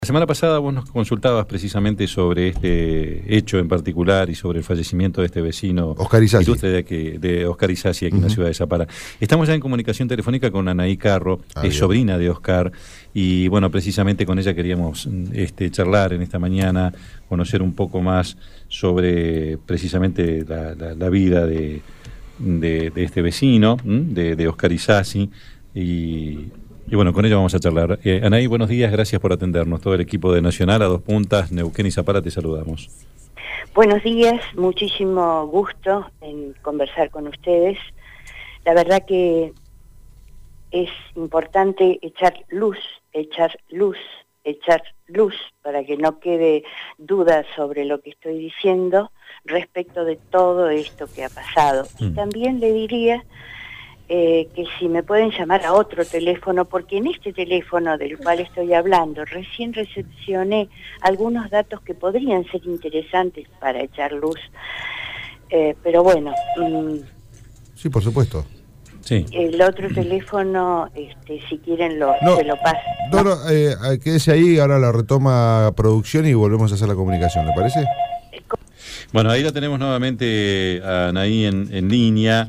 La semana pasada vos nos consultabas precisamente sobre este hecho en particular y sobre el fallecimiento de este vecino Oscar Isasi. ilustre de Oscar Isasi, aquí en la ciudad de Zapala. Estamos ya en comunicación telefónica con Anaí Carro, es sobrina de Oscar, y bueno, precisamente con ella queríamos charlar en esta mañana, conocer un poco más sobre precisamente la vida de este vecino, de Oscar Isasi, y bueno, con ella vamos a charlar. Anaí, buenos días, gracias por atendernos. Todo el equipo de Nacional, a dos puntas, Neuquén y Zapala, te saludamos. Buenos días, muchísimo gusto en conversar con ustedes. La verdad que es importante echar luz para que no quede duda sobre lo que estoy diciendo respecto de todo esto que ha pasado. Y también le diría que si me pueden llamar a otro teléfono, porque en este teléfono del cual estoy hablando, recién recepcioné algunos datos que podrían ser interesantes para echar luz, pero bueno. Sí, por supuesto. Sí. El otro teléfono, si quieren, se lo paso. No, quédese ahí, ahora la retoma producción y volvemos a hacer la comunicación, ¿le parece? Bueno, ahí la tenemos nuevamente a Anaí en línea.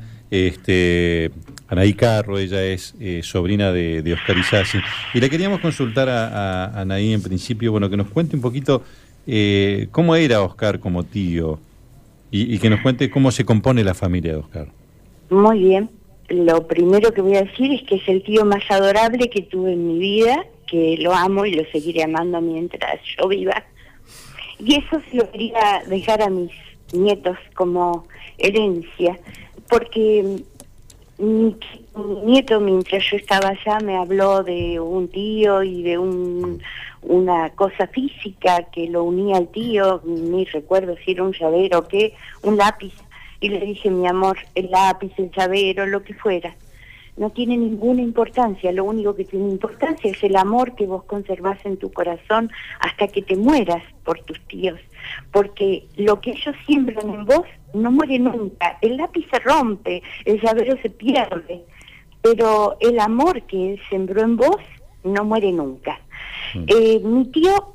Anaí Carro, ella es sobrina de Oscar Isasi, y le queríamos consultar a Anaí en principio, bueno, que nos cuente un poquito cómo era Oscar como tío, y que nos cuente cómo se compone la familia de Oscar. Muy bien. Lo primero que voy a decir es que es el tío más adorable que tuve en mi vida, que lo amo y lo seguiré amando mientras yo viva. Y eso se lo quería dejar a mis nietos como herencia, porque mi nieto, mientras yo estaba allá, me habló de un tío y de una cosa física que lo unía al tío, ni recuerdo si era un llavero o qué, un lápiz. Y le dije, mi amor, el lápiz, el llavero, lo que fuera, no tiene ninguna importancia. Lo único que tiene importancia es el amor que vos conservás en tu corazón hasta que te mueras por tus tíos. Porque lo que ellos siembran en vos no muere nunca. El lápiz se rompe, el llavero se pierde, pero el amor que él sembró en vos no muere nunca. Mi tío,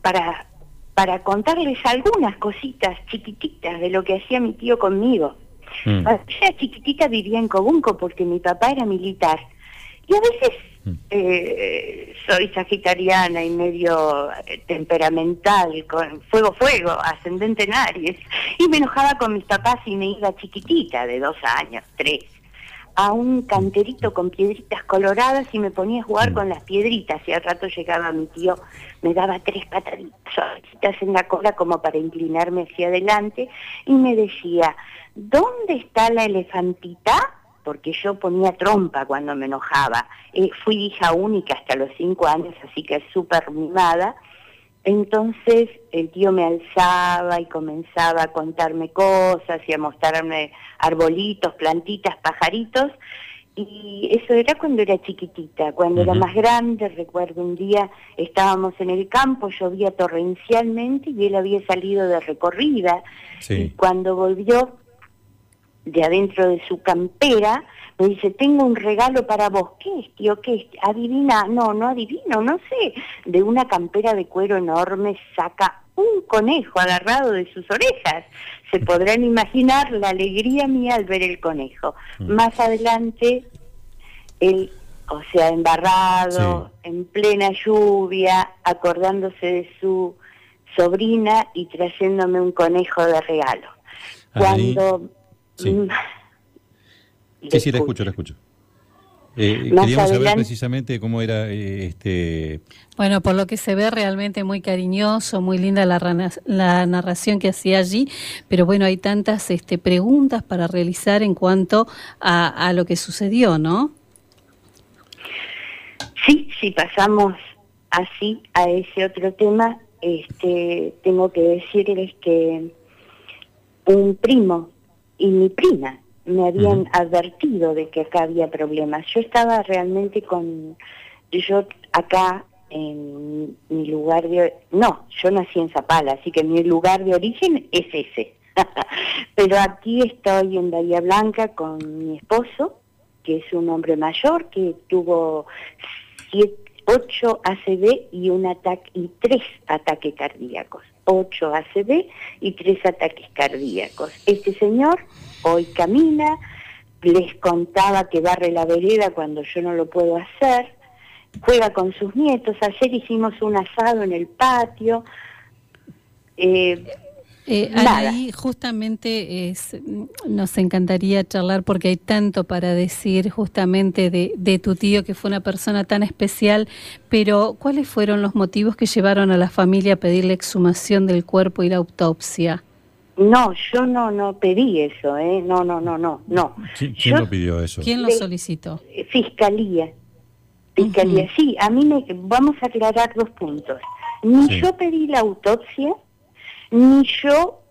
para contarles algunas cositas chiquititas de lo que hacía mi tío conmigo. Cuando yo era chiquitita vivía en Cobunco porque mi papá era militar. Y a veces soy sagitariana y medio temperamental, con fuego, ascendente en Aries. Y me enojaba con mis papás y me iba chiquitita, de 2 años, 3, a un canterito con piedritas coloradas y me ponía a jugar con las piedritas, y al rato llegaba mi tío, me daba 3 pataditas en la cola como para inclinarme hacia adelante y me decía, ¿dónde está la elefantita? Porque yo ponía trompa cuando me enojaba. Fui hija única hasta los 5 años, así que súper mimada. Entonces el tío me alzaba y comenzaba a contarme cosas y a mostrarme arbolitos, plantitas, pajaritos, y eso era cuando era chiquitita. Cuando era más grande, recuerdo un día estábamos en el campo, llovía torrencialmente y él había salido de recorrida, y cuando volvió de adentro de su campera, me dice, tengo un regalo para vos. ¿Qué es, tío? ¿Qué es? ¿Adivina? No adivino, no sé. De una campera de cuero enorme saca un conejo agarrado de sus orejas. Se podrán imaginar la alegría mía al ver el conejo. Más adelante, él, embarrado, en plena lluvia, acordándose de su sobrina y trayéndome un conejo de regalo. Cuando... Sí, la escucho. Queríamos saber precisamente cómo era Bueno, por lo que se ve realmente muy cariñoso, muy linda la narración que hacía allí, pero bueno, hay tantas preguntas para realizar en cuanto a lo que sucedió, ¿no? Sí, pasamos así a ese otro tema. Tengo que decirles que un primo y mi prima me habían advertido de que acá había problemas. Yo estaba realmente yo acá en mi lugar yo nací en Zapala, así que mi lugar de origen es ese. Pero aquí estoy en Bahía Blanca con mi esposo, que es un hombre mayor, que tuvo 8 ACV y 3 ataques cardíacos. 8 ACV y 3 ataques cardíacos. Este señor hoy camina, les contaba que barre la vereda cuando yo no lo puedo hacer, juega con sus nietos. Ayer hicimos un asado en el patio. Anaí, justamente nos encantaría charlar porque hay tanto para decir justamente de tu tío, que fue una persona tan especial, pero ¿cuáles fueron los motivos que llevaron a la familia a pedir la exhumación del cuerpo y la autopsia? No, yo no pedí eso, no. ¿Quién lo pidió eso? ¿Quién lo solicitó? Fiscalía, sí, vamos a aclarar 2 puntos. Ni yo pedí la autopsia, ni yo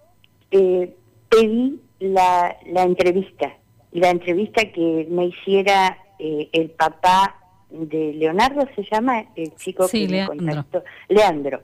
pedí la entrevista que me hiciera el papá de Leonardo, se llama el chico que me contactó, Leandro.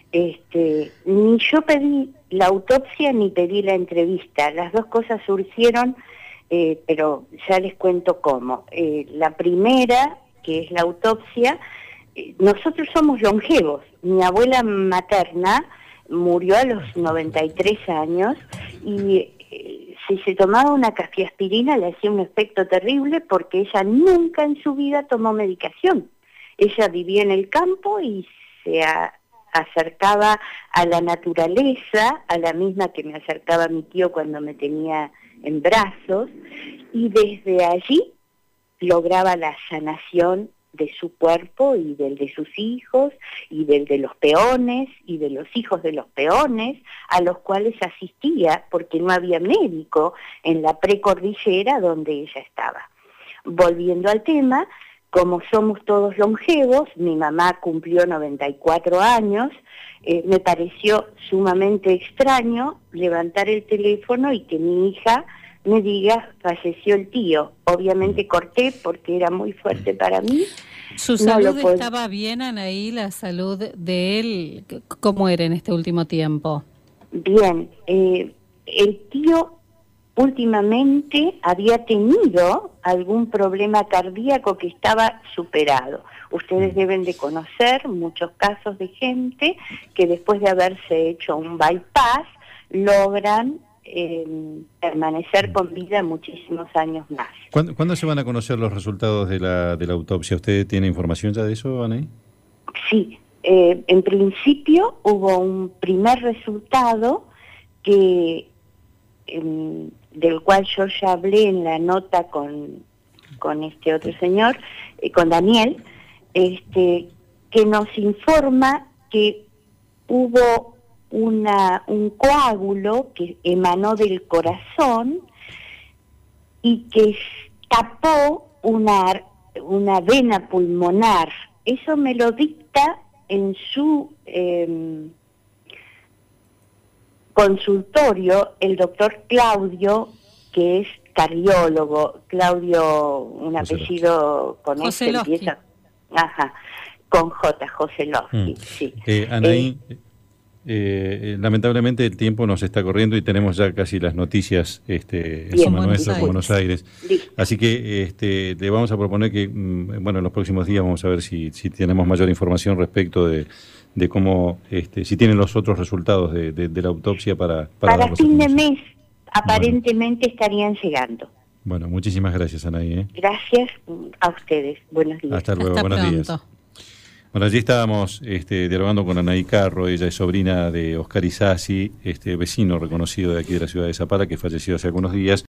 Ni yo pedí la autopsia ni pedí la entrevista. Las 2 cosas surgieron, pero ya les cuento cómo. La primera, que es la autopsia, nosotros somos longevos. Mi abuela materna murió a los 93 años y si se tomaba una cafiaspirina le hacía un efecto terrible porque ella nunca en su vida tomó medicación. Ella vivía en el campo y se acercaba a la naturaleza, a la misma que me acercaba mi tío cuando me tenía en brazos, y desde allí lograba la sanación de su cuerpo y del de sus hijos y del de los peones y de los hijos de los peones, a los cuales asistía porque no había médico en la precordillera donde ella estaba. Volviendo al tema, como somos todos longevos, mi mamá cumplió 94 años, me pareció sumamente extraño levantar el teléfono y que mi hija me diga, falleció el tío. Obviamente corté porque era muy fuerte para mí. ¿Su salud estaba bien, Anaí? ¿La salud de él cómo era en este último tiempo? Bien, el tío últimamente había tenido algún problema cardíaco que estaba superado. Ustedes deben de conocer muchos casos de gente que después de haberse hecho un bypass logran permanecer con vida muchísimos años más. ¿Cuándo se van a conocer los resultados de la autopsia? ¿Usted tiene información ya de eso, Anaí? Sí, en principio hubo un primer resultado que del cual yo ya hablé en la nota con este otro señor, con Daniel, que nos informa que hubo un coágulo que emanó del corazón y que tapó una vena pulmonar. Eso me lo dicta en su consultorio el doctor Claudio, que es cardiólogo. Claudio, un apellido con ese empieza. Ajá, con J, Joselovsky, sí. Anaí, lamentablemente el tiempo nos está corriendo y tenemos ya casi las noticias encima nuestro en Buenos Aires. Listo. Así que le vamos a proponer que, en los próximos días vamos a ver si tenemos mayor información respecto de cómo, si tienen los otros resultados de la autopsia para fin de mes, aparentemente estarían llegando. Bueno, muchísimas gracias, Anaí. Gracias a ustedes. Buenos días. Hasta luego, buenos días. Bueno, allí estábamos dialogando con Anaí Carro. Ella es sobrina de Oscar Isasi, vecino reconocido de aquí de la ciudad de Zapala, que falleció hace algunos días.